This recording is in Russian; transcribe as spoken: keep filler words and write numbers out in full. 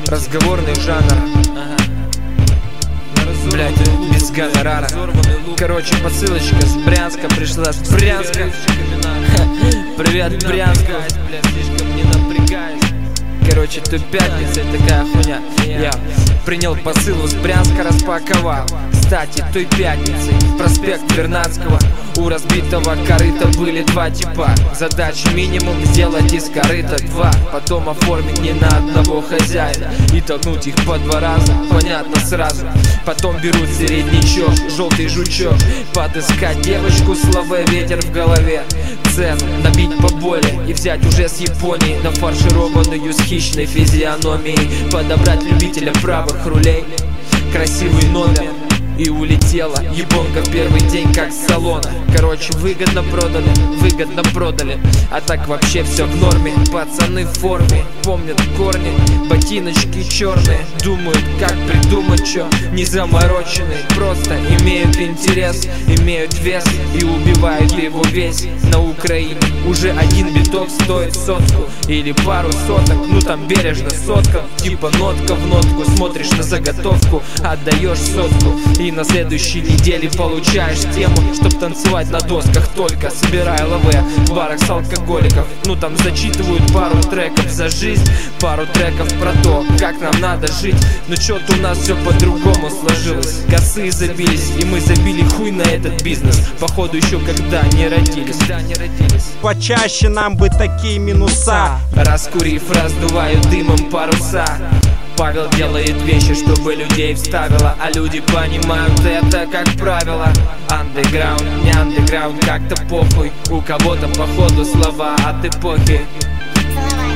разговорный жанр. Блять, без гонорара. Короче, посылочка с Брянска пришла, с Брянска. Привет, Брянску. Короче, тут пятница, такая хуйня. Я принял посыл из Брянска, распаковал. Кстати, той пятницей проспект Вернадского. У разбитого корыта были два типа. Задача минимум сделать из корыта два. Потом оформить не на одного хозяина и толкнуть их по два раза, понятно сразу. Потом берут середнячок, желтый жучок. Подыскать девочку с лаве, ветер в голове. Цену набить поболее и взять уже с Японии нафаршированную с хищной физиономией. Подобрать любителя правых рулей, красивый номер. И улетела японка в первый день как с салона. Короче, выгодно продали, выгодно продали. А так вообще все в норме. Пацаны в форме, помнят корни. Ботиночки черные, думают, как придумать что. Не замороченные, просто имеют интерес, имеют вес и убивают его весь. На Украине уже один биток стоит сотку или пару соток, ну там бережно сотка. Типа нотка в нотку, смотришь на заготовку, отдаешь сотку. И на следующей неделе получаешь тему, чтоб танцевать на досках только. Собирая лаве в барах с алкоголиков. Ну там зачитывают пару треков за жизнь, пару треков про то, как нам надо жить. Но чё-то у нас все по-другому сложилось. Косы забились, и мы забили хуй на этот бизнес. Походу еще когда не родились. Почаще нам бы такие минуса. Раскурив, раздуваю дымом паруса. Павел делает вещи, чтобы людей вставило, а люди понимают это как правило. Андеграунд, не андеграунд, как-то похуй. У кого-то походу слова от эпохи.